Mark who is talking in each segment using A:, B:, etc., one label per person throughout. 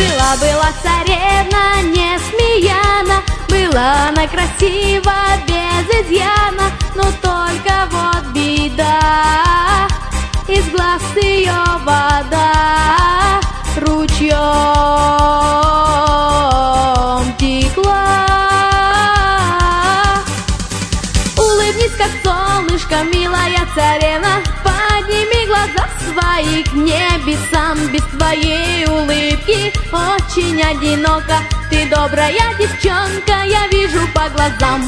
A: Жила-была царевна Несмеяна, была она красива, без изъяна, но только вот беда, из глаз ее вода ручьем текла. Улыбнись, как солнышко, милая царевна, подними глаза свои к небесам. Без твоей улыбки очень одиноко. Ты добрая девчонка, я вижу по глазам.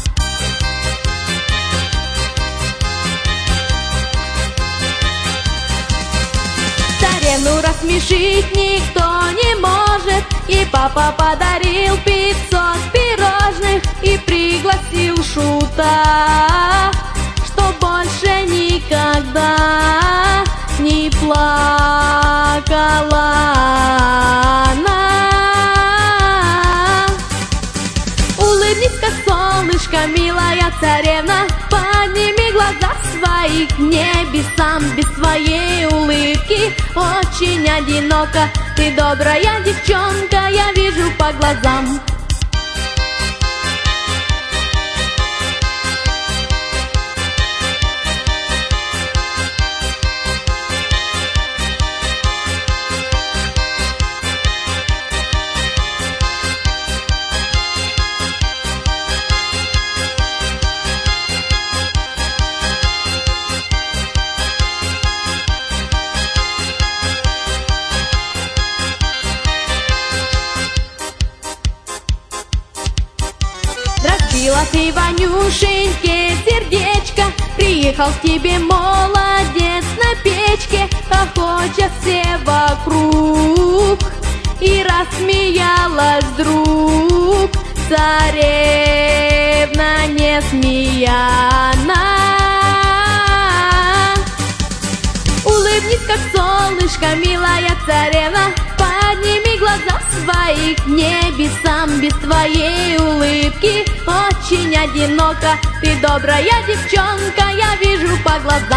A: Царевну рассмешить никто не может, и папа подарил 500 пирожных и пригласил шута, что больше никогда не плакала она. Улыбнись, как солнышко, милая царевна, подними глаза свои к небесам. Без твоей улыбки очень одиноко. Ты добрая девчонка, я вижу по глазам. Разбила ты, Ванюшеньке, сердечко, приехал к тебе молодец на печке, хохоча все вокруг, и рассмеялась вдруг царевна Несмеяна. Улыбнись, как солнышко, милая царевна, подними глаза свои к небесам. Без твоей улыбки очень одиноко. Ты добрая девчонка, я вижу по глазам.